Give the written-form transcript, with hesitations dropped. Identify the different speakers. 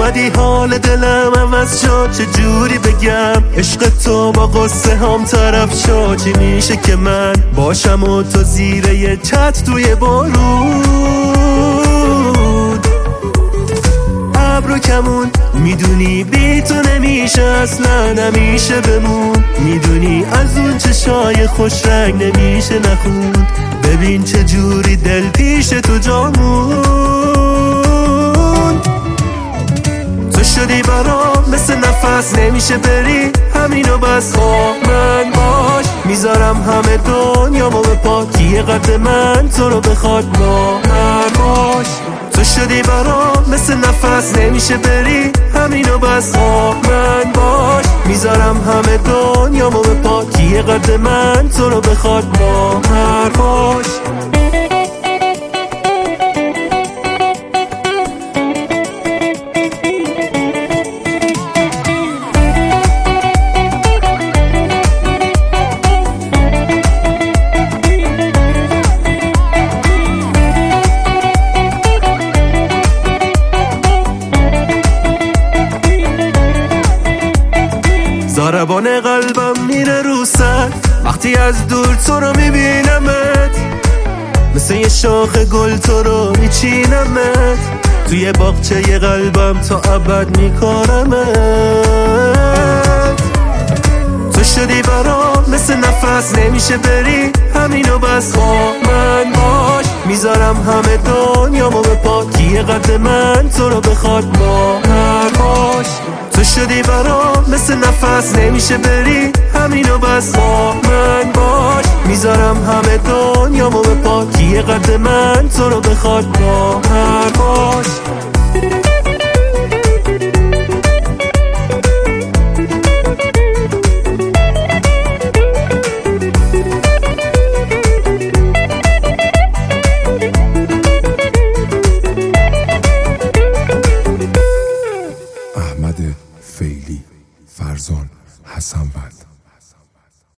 Speaker 1: اومدی حال دلم عوض شد، چه جوری بگم عشق تو با قصه هم طرف شد. چی میشه که من باشم و تو زیر یه چت توی بارون، ابر و کمون میدونی بی تو نمیشه اصلا نمیشه بمون. میدونی از اون چشای خوش رنگ نمیشه نخوند، ببین چه جوری دل پیش تو جامون. تو شدی برام مثل نفس نمیشه بری، همینو بس با من باش. میذارم همه دنیامو به پا، کیه قد من تو رو بخواد با من باش. تو شدی برام مثل نفس نمیشه بری، همینو بس با من باش. میذارم همه دنیامو به پا، کیه قد من تو رو بخواد با من باش. ضربان قلبم میره رو سر وقتی از دور تو رو میبینمت، مثل یه شاخ گل تو رو میچینمت. توی باغچه قلبم تا ابد میکارمت. تو شدی برام مثل نفس نمیشه بری، همینو بس با من باش. میذارم همه دنیامو به پا، کیه قد من تو رو بخواد با من باش. تو شدی برام مثل نفس نمیشه بری، همینو بس با من باش. میذارم همه دنیامو به پا، کیه قد من تو رو بخواد با